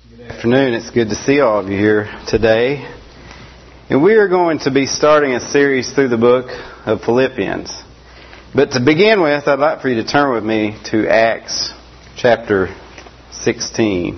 Good afternoon. It's good to see all of you here today. And we are going to be starting a series through the book of Philippians. But to begin with, I'd like for you to turn with me to Acts chapter 16.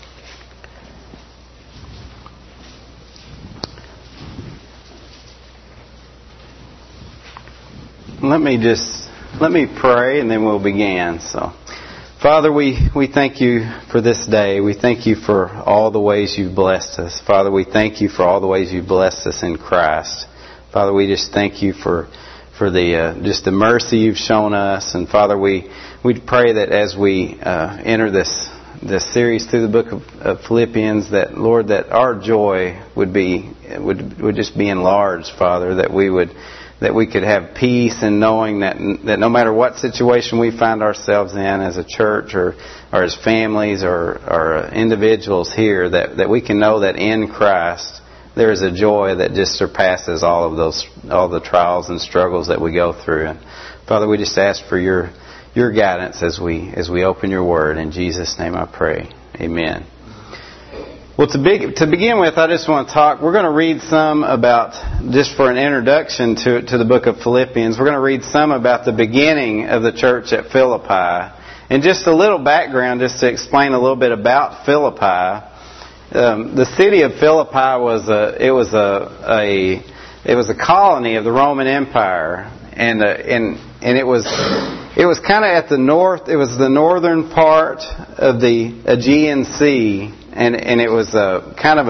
Let me pray and then we'll begin. So, Father, we thank you for this day. We thank you for all the ways you've blessed us. Father, we thank you for all the ways you've blessed us in Christ. Father, we just thank you for the mercy you've shown us. And Father, we pray that as we enter this series through the book of Philippians, that Lord, that our joy would just be enlarged, Father, that we could have peace in knowing that no matter what situation we find ourselves in as a church or as families or individuals here, that we can know that in Christ there is a joy that just surpasses all the trials and struggles that we go through. And Father, we just ask for your guidance as we open your word. In Jesus' name I pray. Amen. Well, to begin with, I just want to talk. We're going to read some about, just for an introduction to the book of Philippians, we're going to read some about the beginning of the church at Philippi. And just a little background, just to explain a little bit about Philippi. The city of Philippi was a colony of the Roman Empire, and it was kind of at the north. It was the northern part of the Aegean Sea. And it was kind of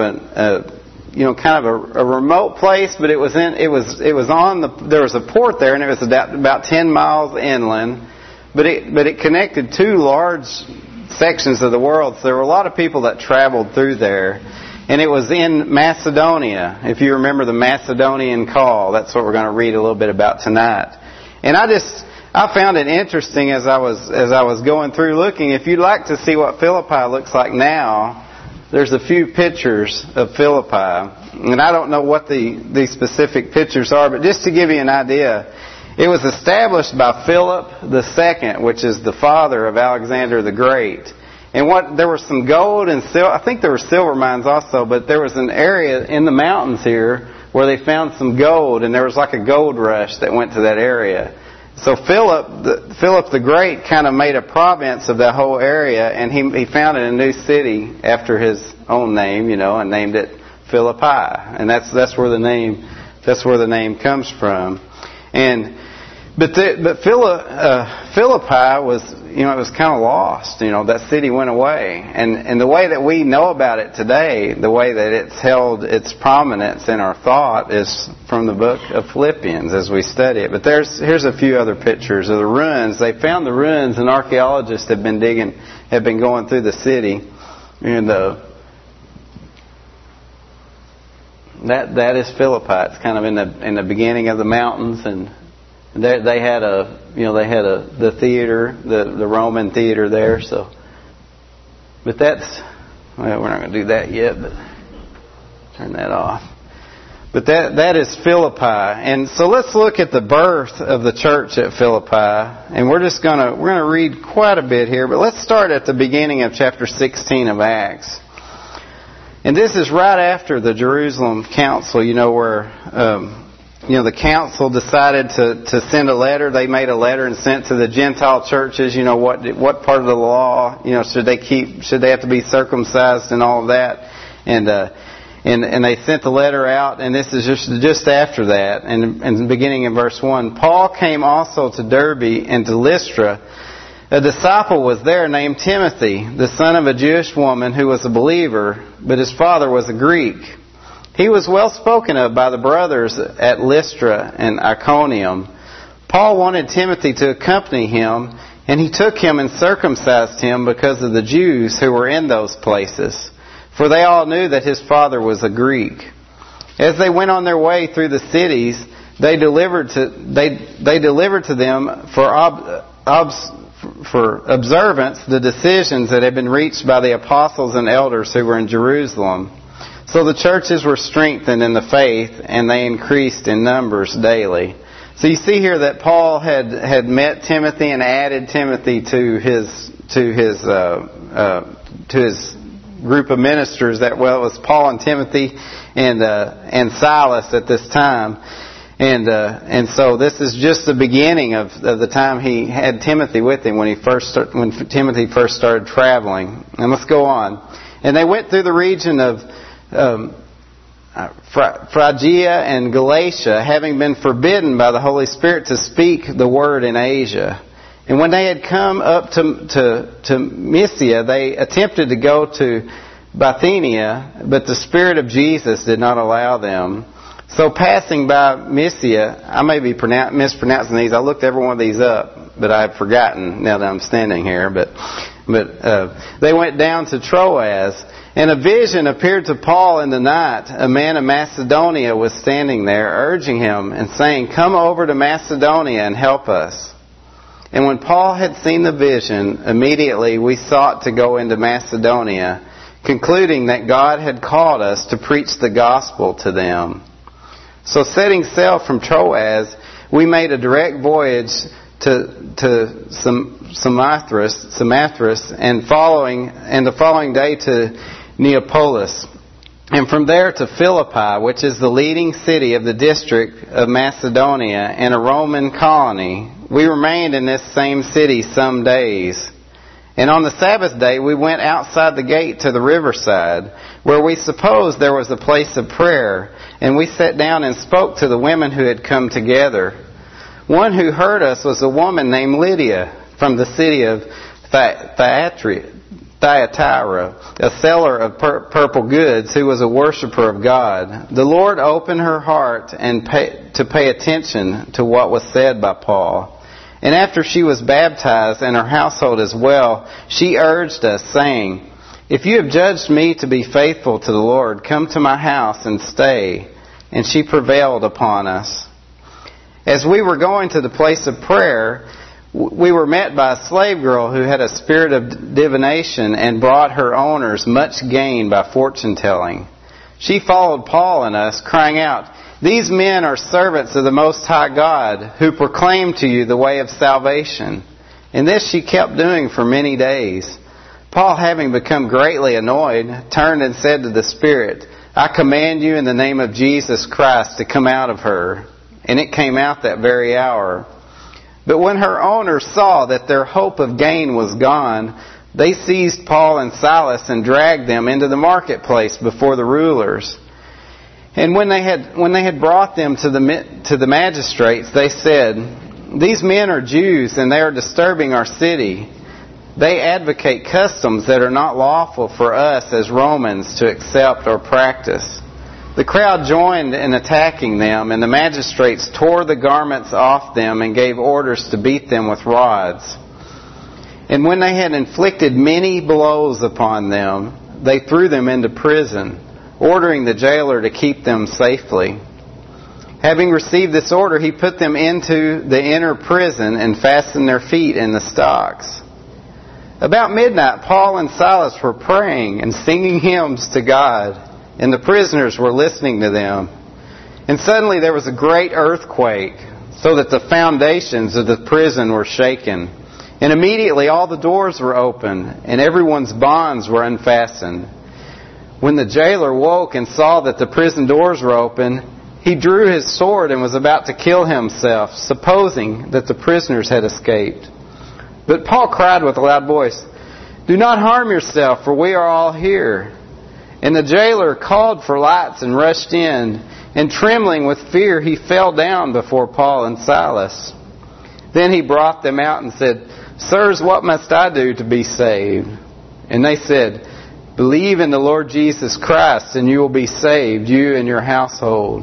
a remote place, but there was a port there, and it was about 10 miles inland, but it connected two large sections of the world. So there were a lot of people that traveled through there, and it was in Macedonia. If you remember the Macedonian call, that's what we're going to read a little bit about tonight. And I found it interesting as I was going through looking. If you'd like to see what Philippi looks like now, there's a few pictures of Philippi, and I don't know what the specific pictures are, but just to give you an idea, it was established by Philip II, which is the father of Alexander the Great. And there was some gold and silver. I think there were silver mines also, but there was an area in the mountains here where they found some gold, and there was like a gold rush that went to that area. So Philip the Great kind of made a province of that whole area, and he founded a new city after his own name, and named it Philippi, and that's where the name comes from. But Philippi was, it was kind of lost. That city went away, and the way that we know about it today, the way that it's held its prominence in our thought, is from the book of Philippians as we study it. But here's a few other pictures of the ruins. They found the ruins, and archaeologists have been going through the city, and that is Philippi. It's kind of in the beginning of the mountains, and they had the theater, the Roman theater there. So, but we're not going to do that yet. But turn that off. But that is Philippi, and so let's look at the birth of the church at Philippi, and we're going to read quite a bit here. But let's start at the beginning of chapter 16 of Acts, and this is right after the Jerusalem Council. where. The council decided to send a letter. They made a letter and sent to the Gentile churches. What part of the law, should they have to be circumcised and all of that, and they sent the letter out. And this is just after that. And beginning in verse 1, Paul came also to Derbe and to Lystra. A disciple was there named Timothy, the son of a Jewish woman who was a believer, but his father was a Greek. He was well spoken of by the brothers at Lystra and Iconium. Paul wanted Timothy to accompany him, and he took him and circumcised him because of the Jews who were in those places, for they all knew that his father was a Greek. As they went on their way through the cities, they delivered to them for observance the decisions that had been reached by the apostles and elders who were in Jerusalem. So the churches were strengthened in the faith, and they increased in numbers daily. So you see here that Paul had met Timothy and added Timothy to his group of ministers it was Paul and Timothy and Silas at this time. And so this is just the beginning of the time he had Timothy with him when Timothy first started traveling. And let's go on. And they went through the region of Phrygia and Galatia, having been forbidden by the Holy Spirit to speak the word in Asia. And when they had come up to Mysia, they attempted to go to Bithynia, but the Spirit of Jesus did not allow them. So passing by Mysia, I may be mispronouncing these. I looked every one of these up, but I've forgotten now that I'm standing here. But they went down to Troas, and a vision appeared to Paul in the night. A man of Macedonia was standing there, urging him and saying, "Come over to Macedonia and help us." And when Paul had seen the vision, immediately we sought to go into Macedonia, concluding that God had called us to preach the gospel to them. So setting sail from Troas, we made a direct voyage to Samothrace, and the following day to Neapolis, and from there to Philippi, which is the leading city of the district of Macedonia and a Roman colony. We remained in this same city some days. And on the Sabbath day we went outside the gate to the riverside, where we supposed there was a place of prayer, and we sat down and spoke to the women who had come together. One who heard us was a woman named Lydia from the city of Thyatira, a seller of purple goods, who was a worshiper of God. The Lord opened her heart to pay attention to what was said by Paul. And after she was baptized, and her household as well, she urged us, saying, "If you have judged me to be faithful to the Lord, come to my house and stay." And she prevailed upon us. As we were going to the place of prayer, we were met by a slave girl who had a spirit of divination and brought her owners much gain by fortune-telling. She followed Paul and us, crying out, "These men are servants of the Most High God, who proclaim to you the way of salvation." And this she kept doing for many days. Paul, having become greatly annoyed, turned and said to the spirit, "I command you in the name of Jesus Christ to come out of her." And it came out that very hour. But when her owners saw that their hope of gain was gone, they seized Paul and Silas and dragged them into the marketplace before the rulers. And when they had brought them to the magistrates, they said, "These men are Jews, and they are disturbing our city. They advocate customs that are not lawful for us as Romans to accept or practice." The crowd joined in attacking them, and the magistrates tore the garments off them and gave orders to beat them with rods. And when they had inflicted many blows upon them, they threw them into prison, ordering the jailer to keep them safely. Having received this order, he put them into the inner prison and fastened their feet in the stocks. About midnight, Paul and Silas were praying and singing hymns to God, and the prisoners were listening to them. And suddenly there was a great earthquake, so that the foundations of the prison were shaken. And immediately all the doors were opened, and everyone's bonds were unfastened. When the jailer woke and saw that the prison doors were open, he drew his sword and was about to kill himself, supposing that the prisoners had escaped. But Paul cried with a loud voice, "Do not harm yourself, for we are all here." And the jailer called for lights and rushed in, and trembling with fear, he fell down before Paul and Silas. Then he brought them out and said, "Sirs, what must I do to be saved?" And they said, "Believe in the Lord Jesus Christ, and you will be saved, you and your household."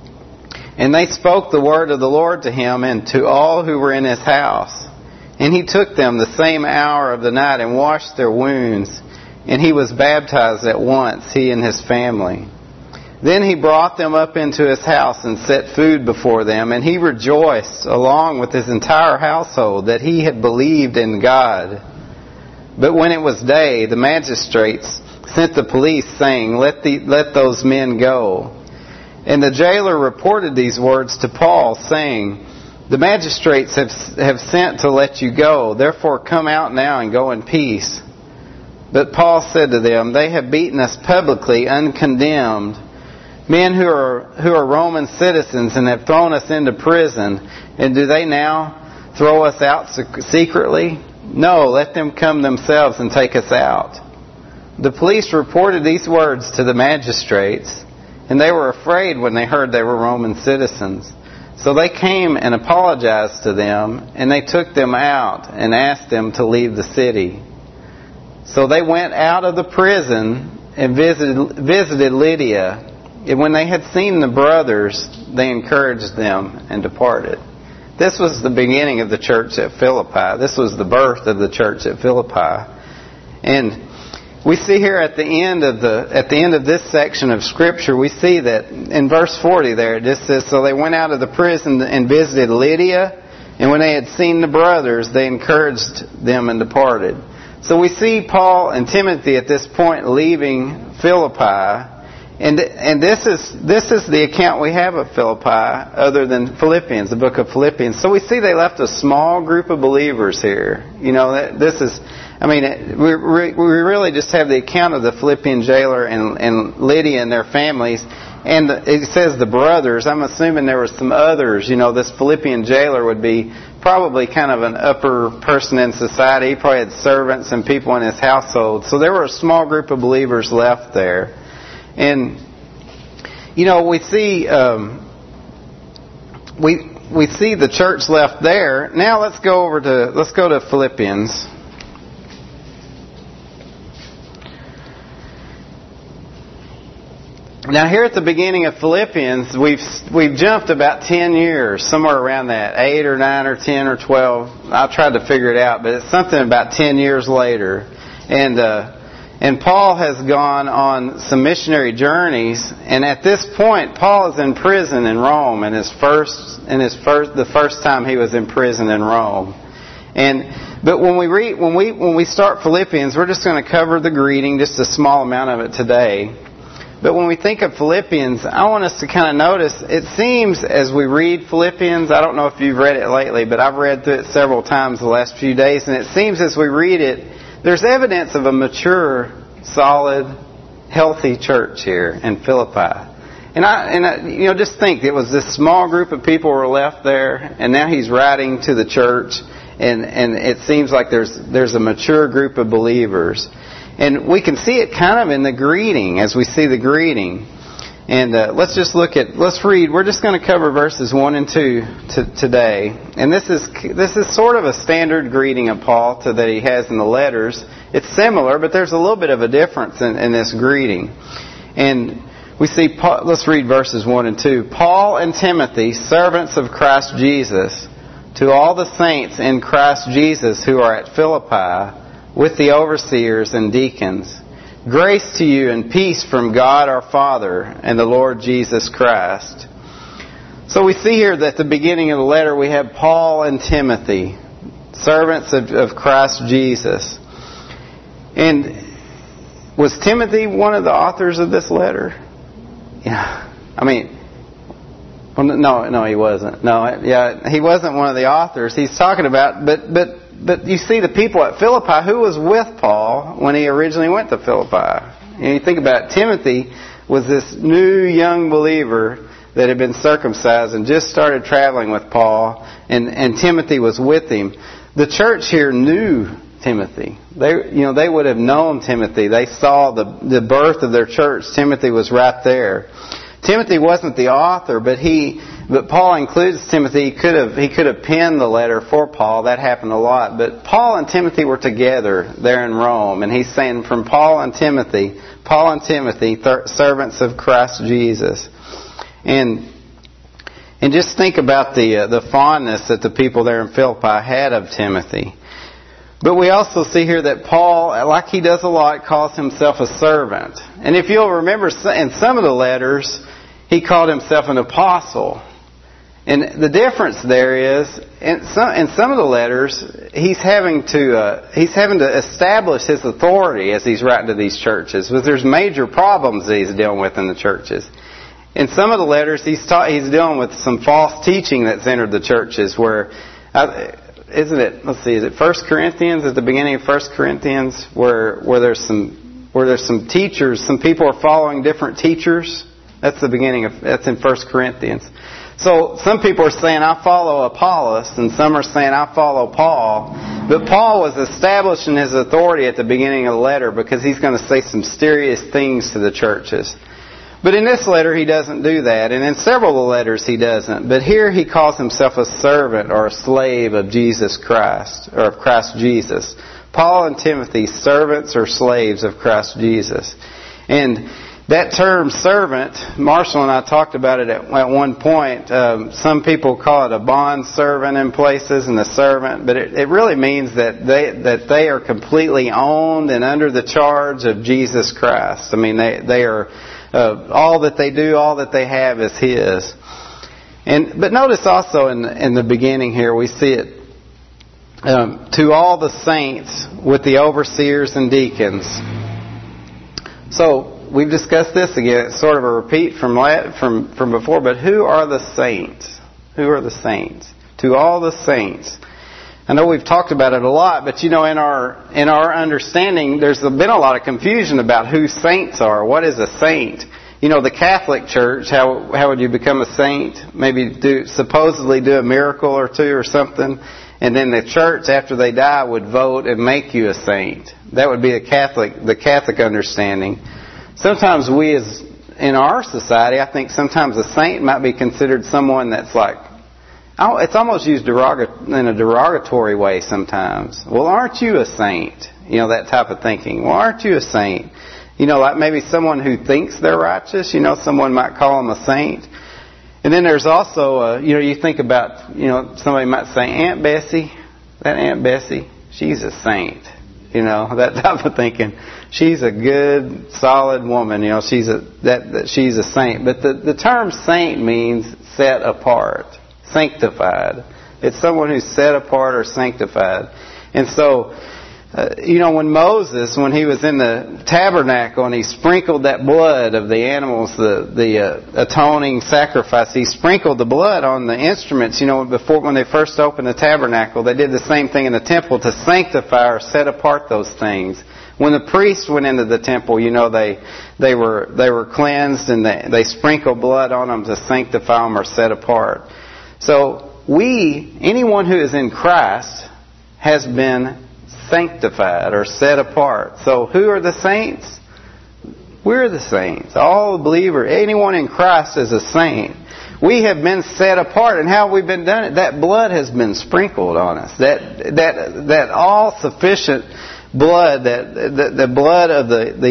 And they spoke the word of the Lord to him and to all who were in his house. And he took them the same hour of the night and washed their wounds. And he was baptized at once, he and his family. Then he brought them up into his house and set food before them. And he rejoiced, along with his entire household, that he had believed in God. But when it was day, the magistrates sent the police, saying, Let those men go. And the jailer reported these words to Paul, saying, "The magistrates have sent to let you go. Therefore come out now and go in peace." But Paul said to them, "They have beaten us publicly, uncondemned, men who are Roman citizens, and have thrown us into prison. And do they now throw us out secretly? No, let them come themselves and take us out." The police reported these words to the magistrates, and they were afraid when they heard they were Roman citizens. So they came and apologized to them, and they took them out and asked them to leave the city. So they went out of the prison and visited Lydia. And when they had seen the brothers, they encouraged them and departed. This was the beginning of the church at Philippi. This was the birth of the church at Philippi. And we see here at the end of this section of Scripture, we see that in verse 40 there, it just says, "So they went out of the prison and visited Lydia, and when they had seen the brothers, they encouraged them and departed." So we see Paul and Timothy at this point leaving Philippi, and this is the account we have of Philippi, other than Philippians, the book of Philippians. So we see they left a small group of believers here. You know, this is. I mean, we really just have the account of the Philippian jailer and Lydia and their families. And it says the brothers. I'm assuming there were some others. You know, this Philippian jailer would be probably kind of an upper person in society. He probably had servants and people in his household. So there were a small group of believers left there. And, you know, we see we see the church left there. Now let's go to Philippians. Now here at the beginning of Philippians, we've jumped about 10 years, somewhere around that, 8 or 9 or 10 or 12. I tried to figure it out, but it's something about 10 years later. And Paul has gone on some missionary journeys, and at this point, Paul is in prison in Rome, and the first time he was in prison in Rome. But when we start Philippians, we're just going to cover the greeting, just a small amount of it today. But when we think of Philippians, I want us to kind of notice, it seems as we read Philippians, I don't know if you've read it lately, but I've read through it several times the last few days, and it seems as we read it, there's evidence of a mature, solid, healthy church here in Philippi. And I just think it was this small group of people were left there, and now he's writing to the church, and it seems like there's a mature group of believers. And we can see it kind of in the greeting, as we see the greeting. And let's read. We're just going to cover verses 1 and 2 today. And this is sort of a standard greeting of Paul that he has in the letters. It's similar, but there's a little bit of a difference in this greeting. And we see, let's read verses 1 and 2. "Paul and Timothy, servants of Christ Jesus, to all the saints in Christ Jesus who are at Philippi, with the overseers and deacons. Grace to you and peace from God our Father and the Lord Jesus Christ." So we see here that at the beginning of the letter we have Paul and Timothy, servants of Christ Jesus. And was Timothy one of the authors of this letter? Yeah. I mean, no, he wasn't. No, yeah, he wasn't one of the authors. He's talking about, but you see the people at Philippi, who was with Paul when he originally went to Philippi. And you think about it, Timothy was this new young believer that had been circumcised and just started traveling with Paul, and Timothy was with him. The church here knew Timothy. They would have known Timothy. They saw the birth of their church. Timothy was right there. Timothy wasn't the author, but Paul includes Timothy. He could have penned the letter for Paul. That happened a lot. But Paul and Timothy were together there in Rome, and he's saying from Paul and Timothy, servants of Christ Jesus. And just think about the fondness that the people there in Philippi had of Timothy. But we also see here that Paul, like he does a lot, calls himself a servant. And if you'll remember, in some of the letters, he called himself an apostle. And the difference there is, in some of the letters, he's having to establish his authority as he's writing to these churches. But there's major problems that he's dealing with in the churches. In some of the letters, he's dealing with some false teaching that's entered the churches, where isn't it? Let's see. Is it 1 Corinthians at the beginning of 1 Corinthians where there's some teachers, some people are following different teachers? That's the beginning of that's in 1 Corinthians. So some people are saying, I follow Apollos, and some are saying, I follow Paul. But Paul was establishing his authority at the beginning of the letter because he's going to say some serious things to the churches. But in this letter, he doesn't do that. And in several of the letters, he doesn't. But here he calls himself a servant or a slave of Jesus Christ, or of Christ Jesus. Paul and Timothy, servants or slaves of Christ Jesus. And that term servant, Marshall and I talked about it at one point. Some people call it a bond servant in places and a servant, but it really means that they are completely owned and under the charge of Jesus Christ. I mean, they are all that they do, all that they have is His. But notice also in the beginning here we see it to all the saints with the overseers and deacons. So we've discussed this again. It's sort of a repeat from before. But who are the saints? Who are the saints? To all the saints. I know we've talked about it a lot, but in our understanding, there's been a lot of confusion about who saints are. What is a saint? The Catholic Church, how would you become a saint? Maybe supposedly do a miracle or two or something. And then the church, after they die, would vote and make you a saint. That would be the Catholic understanding. Sometimes in our society, I think sometimes a saint might be considered someone that's like, it's almost used in a derogatory way sometimes. Well, aren't you a saint? That type of thinking. Well, aren't you a saint? Like maybe someone who thinks they're righteous, someone might call them a saint. And then there's also, you think about, somebody might say, Aunt Bessie, she's a saint. That type of thinking. She's a good, solid woman. She's a saint. But the term saint means set apart, sanctified. It's someone who's set apart or sanctified. And so, when Moses, when he was in the tabernacle and he sprinkled that blood of the animals, the atoning sacrifice, he sprinkled the blood on the instruments. Before when they first opened the tabernacle, they did the same thing in the temple to sanctify or set apart those things. When the priests went into the temple, they were cleansed and they sprinkled blood on them to sanctify them or set apart. So anyone who is in Christ has been sanctified or set apart. So who are the saints? We're the saints. All the believers, anyone in Christ is a saint. We have been set apart. And how have we been done it? That blood has been sprinkled on us. That all sufficient blood, the blood of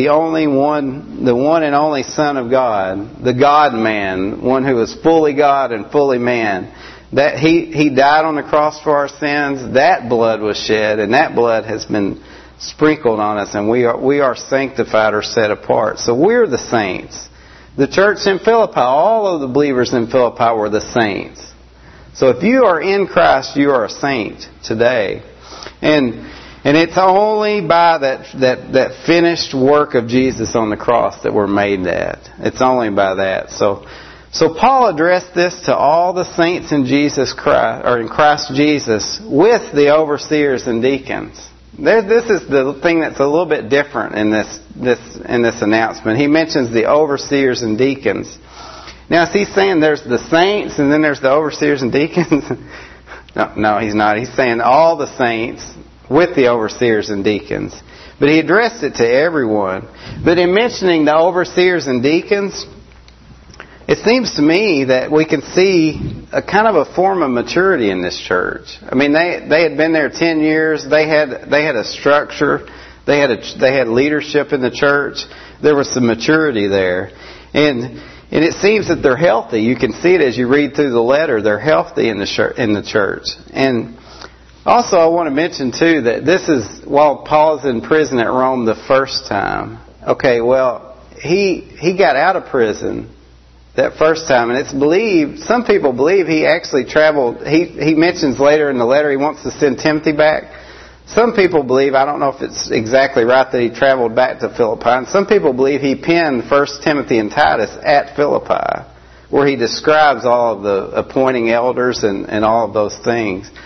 the one and only Son of God, the God-man, one who is fully God and fully man. That He died on the cross for our sins. That blood was shed, and that blood has been sprinkled on us, and we are sanctified or set apart. So we're the saints. The church in Philippi, all of the believers in Philippi were the saints. So if you are in Christ, you are a saint today. And it's only by that finished work of Jesus on the cross that we're made that. It's only by that. So Paul addressed this to all the saints in Jesus Christ, or in Christ Jesus, with the overseers and deacons. This is the thing that's a little bit different in this announcement. He mentions the overseers and deacons. Now, is he saying there's the saints and then there's the overseers and deacons? No, he's not. He's saying all the saints with the overseers and deacons. But he addressed it to everyone. But in mentioning the overseers and deacons, it seems to me that we can see a kind of a form of maturity in this church. I mean, they had been there 10 years. They had a structure. They had leadership in the church. There was some maturity there, and it seems that they're healthy. You can see it as you read through the letter. They're healthy in the church. And also, I want to mention too that this is while Paul's in prison at Rome the first time. Okay, well, he got out of prison that first time, and it's believed, some people believe he actually traveled. He mentions later in the letter he wants to send Timothy back. Some people believe, I don't know if it's exactly right, that he traveled back to Philippi. And some people believe he penned 1 Timothy and Titus at Philippi, where he describes all of the appointing elders and all of those things.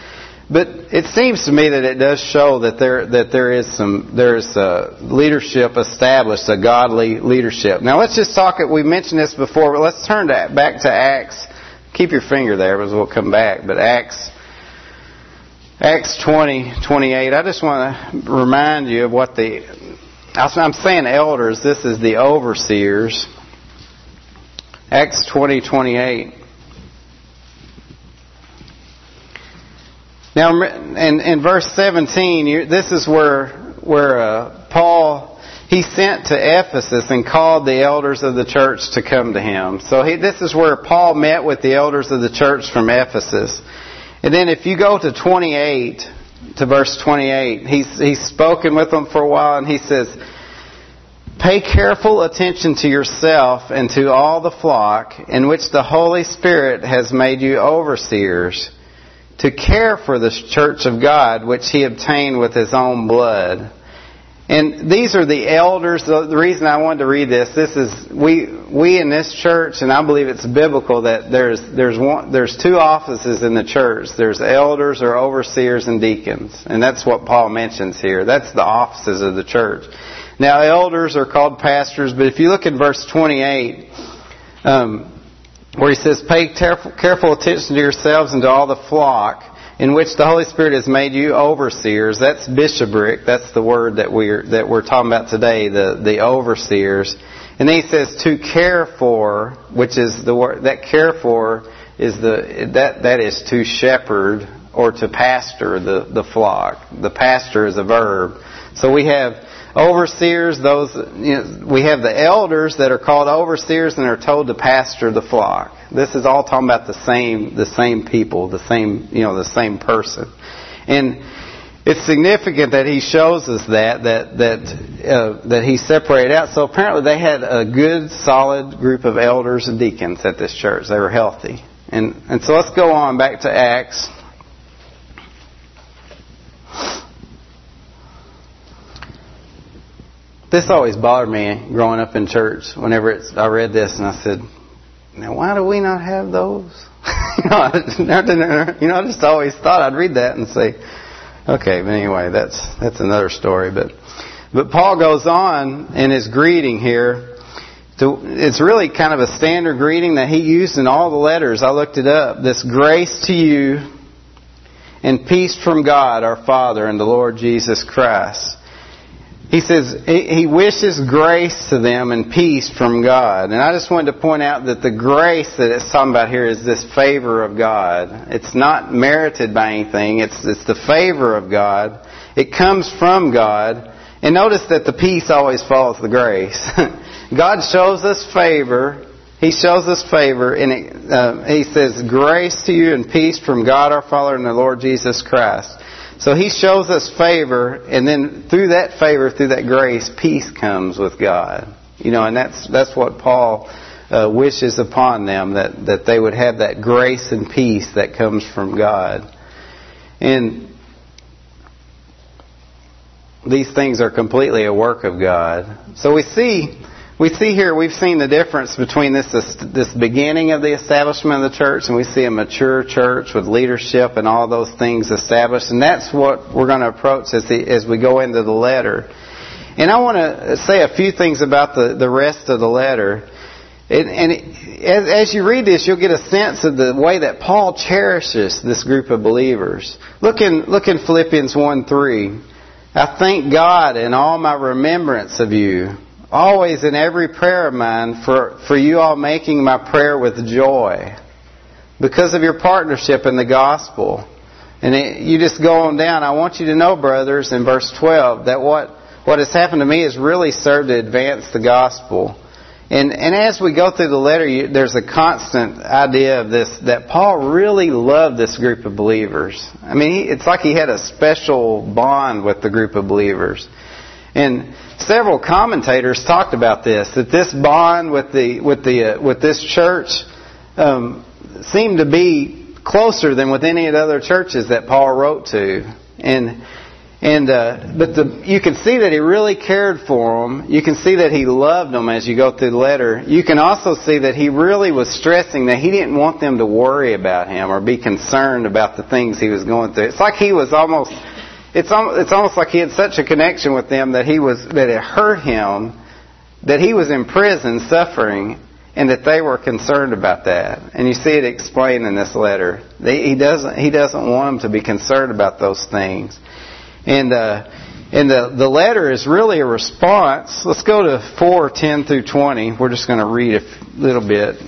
But it seems to me that it does show that there is leadership established, a godly leadership. Now let's just talk. We mentioned this before, but let's turn back to Acts. Keep your finger there, because we'll come back. But Acts 20:28. I just want to remind you of what I'm saying elders. This is the overseers. Acts 20:28. Now, in verse 17, this is where Paul, he sent to Ephesus and called the elders of the church to come to him. So this is where Paul met with the elders of the church from Ephesus. And then if you go to verse 28, he's spoken with them for a while, and he says, "Pay careful attention to yourself and to all the flock in which the Holy Spirit has made you overseers, to care for the church of God, which He obtained with His own blood." And these are the elders. The reason I wanted to read this is we in this church, and I believe it's biblical, that there's two offices in the church. There's elders or overseers and deacons. And that's what Paul mentions here. That's the offices of the church. Now, elders are called pastors, but if you look in verse 28, where he says, "Pay careful attention to yourselves and to all the flock in which the Holy Spirit has made you overseers." That's bishopric. That's the word that we're talking about today, the overseers. And then he says, "To care for," which is the word that care for is that is to shepherd or to pastor the flock. The pastor is a verb. So we have overseers, we have the elders that are called overseers and are told to pastor the flock. This is all talking about the same people, the same person. And it's significant that he shows us that he separated out. So apparently they had a good, solid group of elders and deacons at this church. They were healthy. And so let's go on back to Acts. This always bothered me growing up in church. Whenever I read this, and I said, "Now, why do we not have those?" I just always thought I'd read that and say, "Okay." But anyway, that's another story. But Paul goes on in his greeting here. It's really kind of a standard greeting that he used in all the letters. I looked it up. This grace to you and peace from God our Father and the Lord Jesus Christ. He says he wishes grace to them and peace from God. And I just wanted to point out that the grace that it's talking about here is this favor of God. It's not merited by anything. It's the favor of God. It comes from God. And notice that the peace always follows the grace. God shows us favor. He shows us favor. And he says, "Grace to you and peace from God our Father and the Lord Jesus Christ." So He shows us favor, and then through that favor, through that grace, peace comes with God. And that's what Paul wishes upon them, that they would have that grace and peace that comes from God. And these things are completely a work of God. So we see here, we've seen the difference between this beginning of the establishment of the church, and we see a mature church with leadership and all those things established. And that's what we're going to approach as we go into the letter. And I want to say a few things about the rest of the letter. And as you read this, you'll get a sense of the way that Paul cherishes this group of believers. Look in Philippians 1:3. "I thank God in all my remembrance of you, always in every prayer of mine, for you all making my prayer with joy, because of your partnership in the gospel." And you just go on down. I want you to know, brothers, in verse 12, that what has happened to me has really served to advance the gospel. And as we go through the letter, there's a constant idea of this, that Paul really loved this group of believers. I mean, it's like he had a special bond with the group of believers. And several commentators talked about this, that this bond with this church seemed to be closer than with any of the other churches that Paul wrote to. And You can see that he really cared for them. You can see that he loved them as you go through the letter. You can also see that he really was stressing that he didn't want them to worry about him or be concerned about the things he was going through. It's like he was almost, it's almost like he had such a connection with them that it hurt him that he was in prison suffering, and that they were concerned about that. And you see it explained in this letter. He doesn't want them to be concerned about those things. And the letter is really a response. Let's go to 4:10 through 20. We're just going to read a little bit.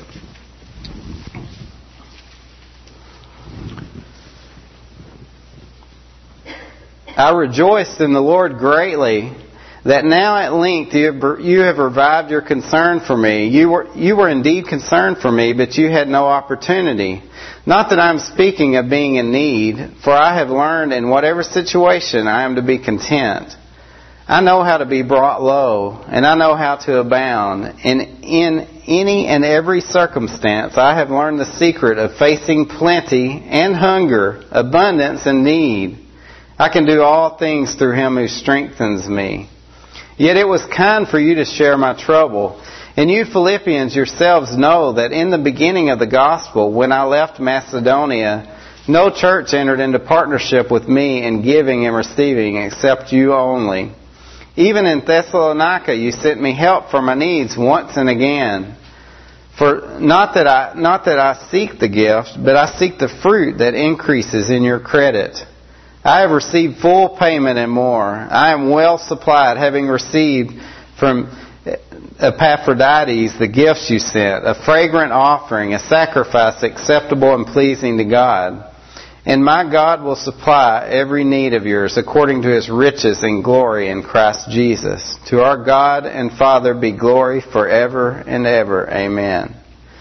I rejoiced in the Lord greatly that now at length you have revived your concern for me. You were indeed concerned for me, but you had no opportunity. Not that I am speaking of being in need, for I have learned in whatever situation I am to be content. I know how to be brought low, and I know how to abound. And in any and every circumstance I have learned the secret of facing plenty and hunger, abundance and need. I can do all things through Him who strengthens me. Yet it was kind for you to share my trouble. And you Philippians yourselves know that in the beginning of the gospel, when I left Macedonia, no church entered into partnership with me in giving and receiving except you only. Even in Thessalonica you sent me help for my needs once and again. For not that I seek the gift, but I seek the fruit that increases in your credit. I have received full payment and more. I am well supplied, having received from Epaphroditus the gifts you sent, a fragrant offering, a sacrifice acceptable and pleasing to God. And my God will supply every need of yours according to His riches and glory in Christ Jesus. To our God and Father be glory forever and ever. Amen.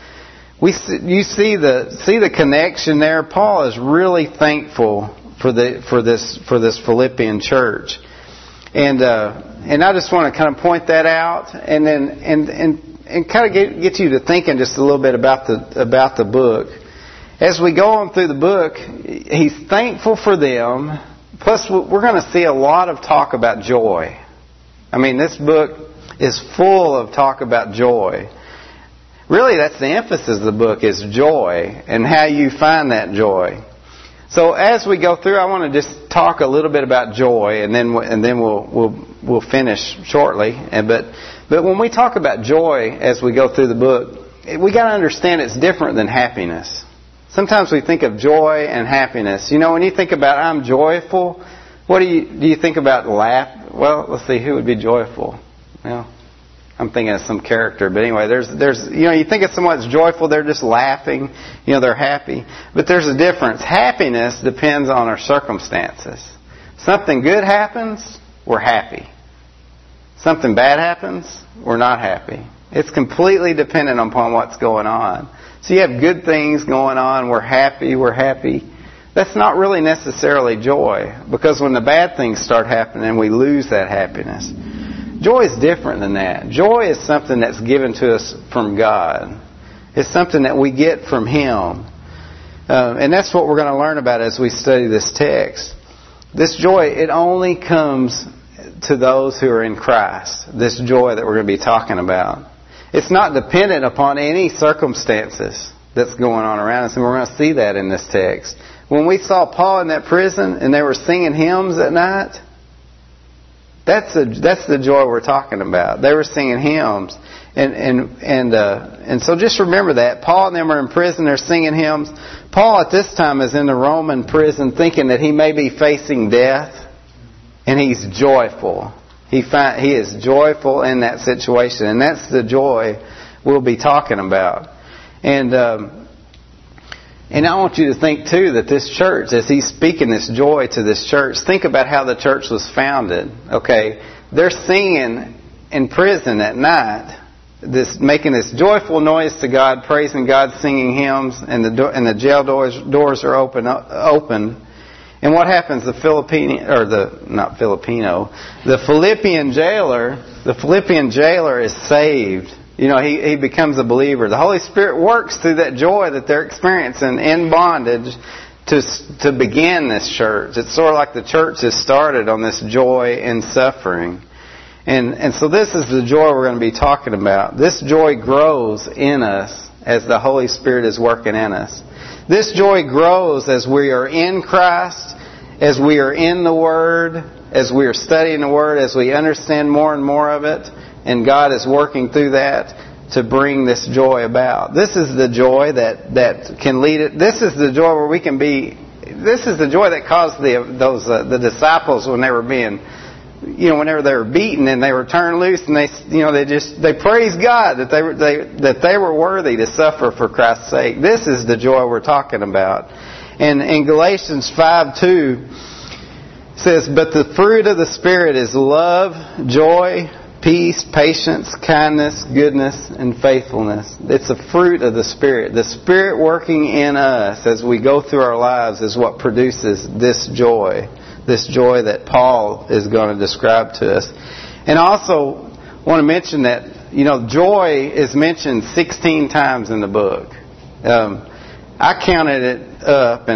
You see the connection there. Paul is really thankful for this Philippian church, and I just want to kind of point that out, and then and kind of get you to thinking just a little bit about the book. As we go on through the book, he's thankful for them. Plus, we're going to see a lot of talk about joy. I mean, this book is full of talk about joy. Really, that's the emphasis of the book, is joy and how you find that joy. So as we go through, I want to just talk a little bit about joy, and then we'll finish shortly. But when we talk about joy as we go through the book, we got to understand it's different than happiness. Sometimes we think of joy and happiness. You know, when you think about I'm joyful, what do you think about laugh? Well, let's see, who would be joyful? Well, I'm thinking of some character, but anyway, there's you think of someone that's joyful, they're just laughing, they're happy. But there's a difference. Happiness depends on our circumstances. Something good happens, we're happy. Something bad happens, we're not happy. It's completely dependent upon what's going on. So you have good things going on, we're happy. That's not really necessarily joy, because when the bad things start happening, we lose that happiness. Joy is different than that. Joy is something that's given to us from God. It's something that we get from Him. And that's what we're going to learn about as we study this text. This joy, it only comes to those who are in Christ. This joy that we're going to be talking about. It's not dependent upon any circumstances that's going on around us. And we're going to see that in this text. When we saw Paul in that prison and they were singing hymns at night, that's the joy we're talking about. They were singing hymns, and so just remember that Paul and them are in prison. They're singing hymns. Paul at this time is in the Roman prison, thinking that he may be facing death, and he's joyful. He is joyful in that situation, and that's the joy we'll be talking about. And I want you to think, too, that this church, as he's speaking this joy to this church, think about how the church was founded. Okay, they're singing in prison at night, making this joyful noise to God, praising God, singing hymns, and the jail doors are open. And what happens? The Philippian jailer is saved. He becomes a believer. The Holy Spirit works through that joy that they're experiencing in bondage to begin this church. It's sort of like the church has started on this joy in suffering. And so this is the joy we're going to be talking about. This joy grows in us as the Holy Spirit is working in us. This joy grows as we are in Christ, as we are in the Word, as we are studying the Word, as we understand more and more of it, and God is working through that to bring this joy about. This is the joy that can lead it. This is the joy where we can be. This is the joy that caused the disciples when they were being, whenever they were beaten and they were turned loose, and they praised God that they were worthy to suffer for Christ's sake. This is the joy we're talking about. And in Galatians 5:2 says, "But the fruit of the Spirit is love, joy, peace, patience, kindness, goodness, and faithfulness." It's a fruit of the Spirit. The Spirit working in us as we go through our lives is what produces this joy that Paul is going to describe to us. And I also want to mention that, joy is mentioned 16 times in the book. I counted it up,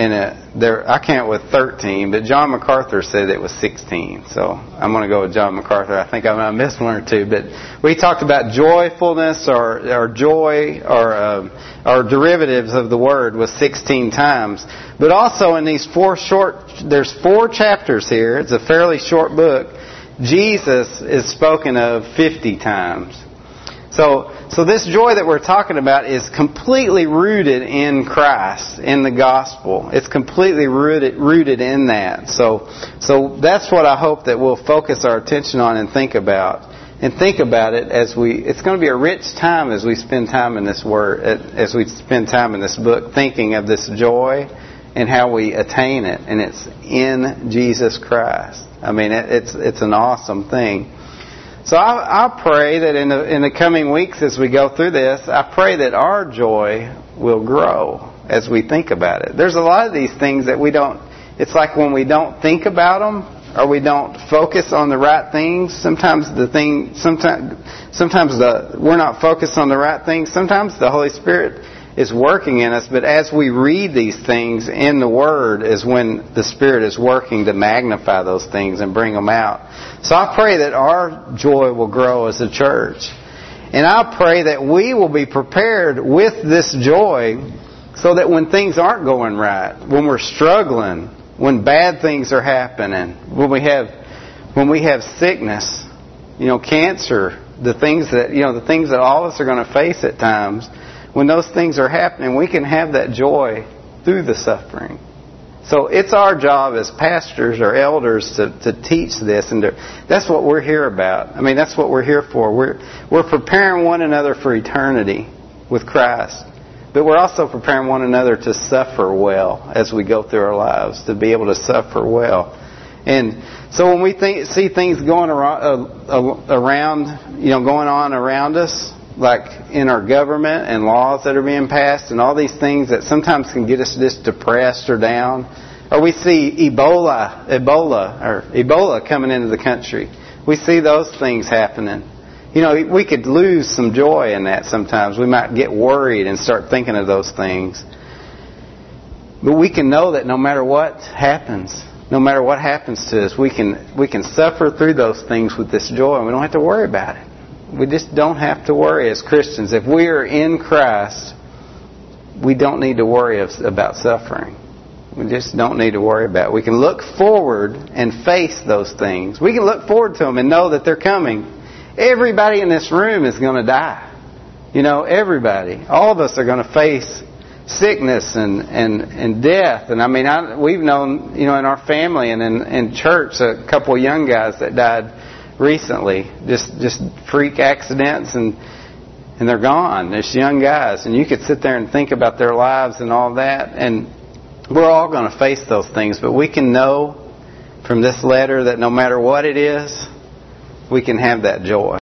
I count with 13, but John MacArthur said it was 16. So I'm going to go with John MacArthur. I think I might miss one or two, but we talked about joyfulness or joy or derivatives of the word was 16 times. But also in these there's 4 chapters here. It's a fairly short book. Jesus is spoken of 50 times. So this joy that we're talking about is completely rooted in Christ, in the gospel. It's completely rooted in that. So that's what I hope that we'll focus our attention on and think about. And think about it it's going to be a rich time as we spend time in this word, as we spend time in this book, thinking of this joy and how we attain it. And it's in Jesus Christ. I mean, it's an awesome thing. So I pray that in the coming weeks as we go through this, I pray that our joy will grow as we think about it. There's a lot of these things that it's like when we don't think about them or we don't focus on the right things, sometimes we're not focused on the right things. Sometimes the Holy Spirit is working in us, but as we read these things in the Word is when the Spirit is working to magnify those things and bring them out. So I pray that our joy will grow as a church. And I pray that we will be prepared with this joy so that when things aren't going right, when we're struggling, when bad things are happening, when we have sickness, cancer, the things that all of us are going to face at times, when those things are happening, we can have that joy through the suffering. So it's our job as pastors or elders to teach this, and that's what we're here about. I mean, that's what we're here for. We're preparing one another for eternity with Christ, but we're also preparing one another to suffer well as we go through our lives, to be able to suffer well. And so when we see things going around, going on around us, like in our government and laws that are being passed and all these things that sometimes can get us just depressed or down. Or we see Ebola coming into the country. We see those things happening. We could lose some joy in that sometimes. We might get worried and start thinking of those things. But we can know that no matter what happens to us, we can suffer through those things with this joy, and we don't have to worry about it. We just don't have to worry as Christians. If we are in Christ, we don't need to worry about suffering. We just don't need to worry about it. We can look forward and face those things. We can look forward to them and know that they're coming. Everybody in this room is going to die. Everybody. All of us are going to face sickness and death. And I mean, we've known, in our family and in church, a couple of young guys that died recently, just freak accidents, and they're gone. There's young guys, and you could sit there and think about their lives and all that, and we're all going to face those things, but we can know from this letter that no matter what it is, we can have that joy.